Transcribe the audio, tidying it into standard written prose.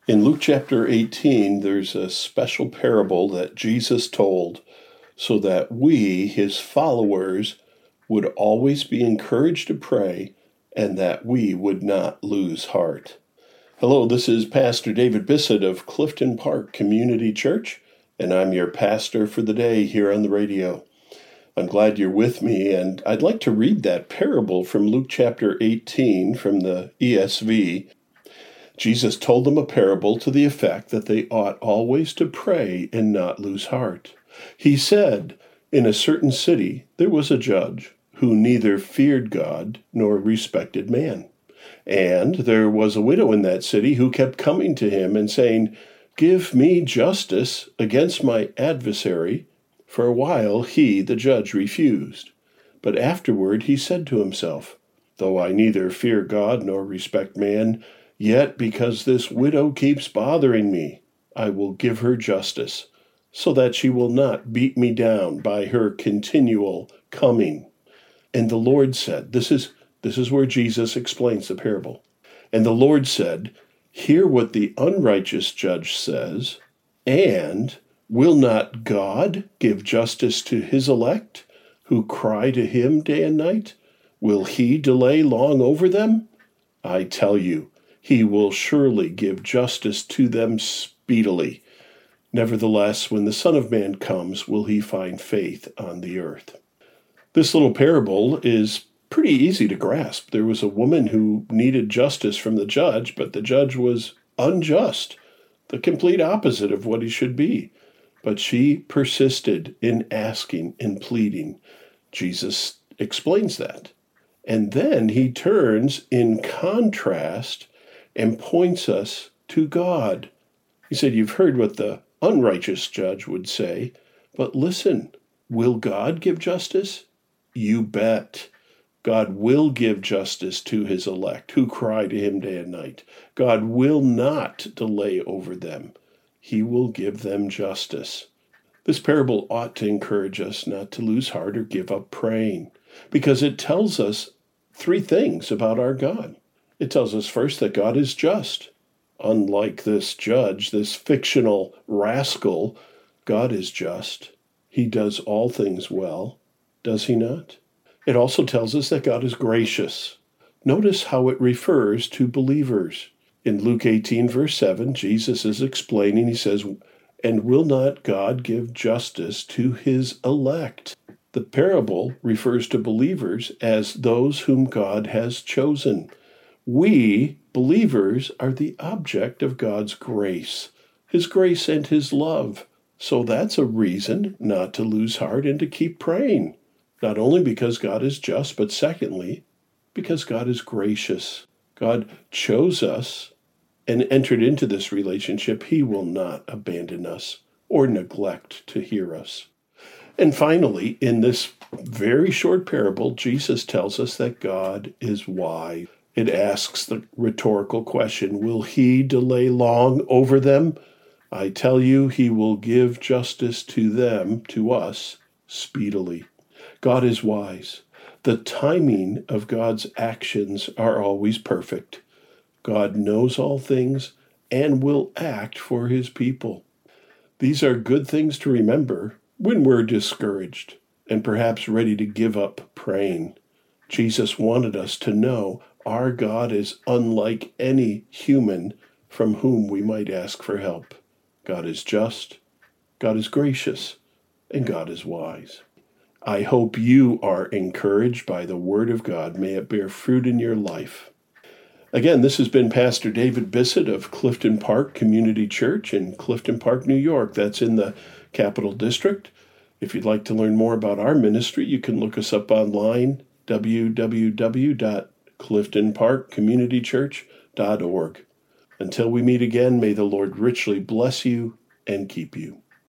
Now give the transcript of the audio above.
In Luke chapter 18, there's a special parable that Jesus told so that we, his followers, would always be encouraged to pray and that we would not lose heart. Hello, this is Pastor David Bissett of Clifton Park Community Church, and I'm your pastor for the day here on the radio. I'm glad you're with me, and I'd like to read that parable from Luke chapter 18 from the ESV. Jesus told them a parable to the effect that they ought always to pray and not lose heart. He said, "In a certain city there was a judge who neither feared God nor respected man. And there was a widow in that city who kept coming to him and saying, 'Give me justice against my adversary.' For a while he, the judge, refused. But afterward he said to himself, 'Though I neither fear God nor respect man, yet because this widow keeps bothering me, I will give her justice, so that she will not beat me down by her continual coming.' And the Lord said," this is where Jesus explains the parable. "And the Lord said, 'Hear what the unrighteous judge says, and will not God give justice to his elect, who cry to him day and night? Will he delay long over them? I tell you, he will surely give justice to them speedily. Nevertheless, when the Son of Man comes, will he find faith on the earth?'" This little parable is pretty easy to grasp. There was a woman who needed justice from the judge, but the judge was unjust, the complete opposite of what he should be. But she persisted in asking and pleading. Jesus explains that. And then he turns in contrast and points us to God. He said, "You've heard what the unrighteous judge would say, but listen, will God give justice? You bet. God will give justice to his elect who cry to him day and night. God will not delay over them. He will give them justice." This parable ought to encourage us not to lose heart or give up praying, because it tells us three things about our God. It tells us first that God is just. Unlike this judge, this fictional rascal, God is just. He does all things well, does he not? It also tells us that God is gracious. Notice how it refers to believers. In Luke 18, verse 7, Jesus is explaining, he says, "And will not God give justice to his elect?" The parable refers to believers as those whom God has chosen. We, believers, are the object of God's grace, his grace and his love. So that's a reason not to lose heart and to keep praying. Not only because God is just, but secondly, because God is gracious. God chose us and entered into this relationship. He will not abandon us or neglect to hear us. And finally, in this very short parable, Jesus tells us that God is wise. It asks the rhetorical question, will he delay long over them? I tell you, he will give justice to them, to us, speedily. God is wise. The timing of God's actions are always perfect. God knows all things and will act for his people. These are good things to remember when we're discouraged and perhaps ready to give up praying. Jesus wanted us to know our God is unlike any human from whom we might ask for help. God is just, God is gracious, and God is wise. I hope you are encouraged by the Word of God. May it bear fruit in your life. Again, this has been Pastor David Bissett of Clifton Park Community Church in Clifton Park, New York. That's in the Capital District. If you'd like to learn more about our ministry, you can look us up online, www.cliftonparkcommunitychurch.org. Until we meet again, may the Lord richly bless you and keep you.